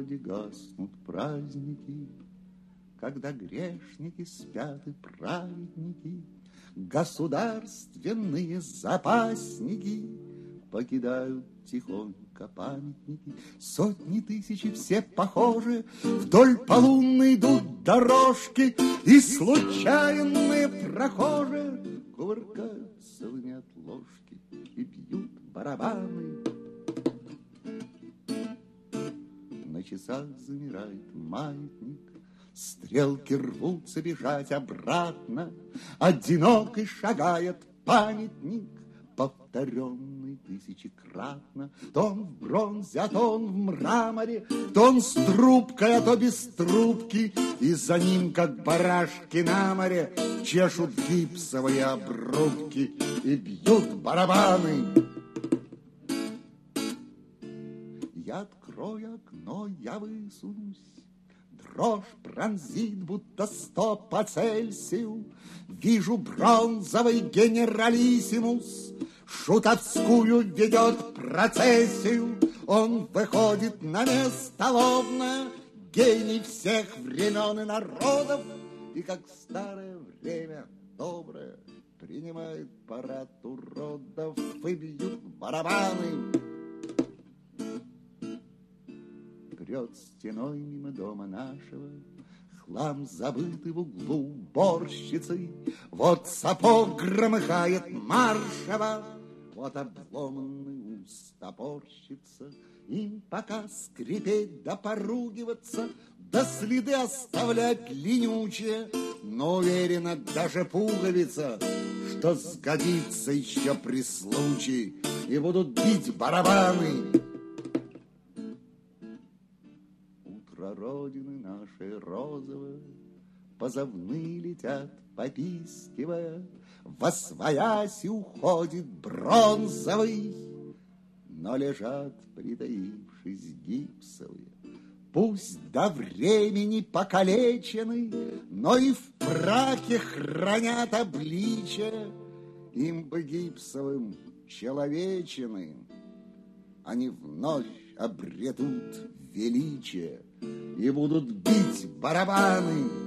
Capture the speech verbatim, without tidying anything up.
городе гаснут праздники, когда грешники спят и праведники, государственные запасники покидают тихонько памятники. Сотни тысяч все похожи, вдоль полунной идут дорожки, и случайные прохожие кувыркаются в неотложки и бьют барабаны. На часах замирает маятник, стрелки рвутся бежать обратно, одинокий шагает памятник, повторенный тысячекратно. То он в бронзе, а то он в мраморе, то он с трубкой, а то без трубки, и за ним, как барашки на море, чешут гипсовые обрубки и бьют барабаны. Я открою окно, я высунусь, дрожь пронзит, будто сто по Цельсию. Вижу бронзовый генералиссимус, шутовскую ведет процессию. Он выходит на место ловно, гений всех времен и народов, и как в старое время доброе принимает парад уродов, и бьют барабаны. Прет стеной мимо дома нашего хлам, забытый в углу уборщицы. Вот сапог громыхает маршево, вот обломанный ус топорщится. Им пока скрипеть да поругиваться, да следы оставлять ленючие, но уверена даже пуговица, что сгодится еще при случае, и будут бить барабаны. Утро Родины нашей розовой, позывные летят, попискивая, восвоясь и уходит бронзовый, но лежат, притаившись, гипсовые. Пусть до времени покалечены, но и в праке хранят обличие. Им бы гипсовым человечины, они вновь обретут величие и будут бить барабаны.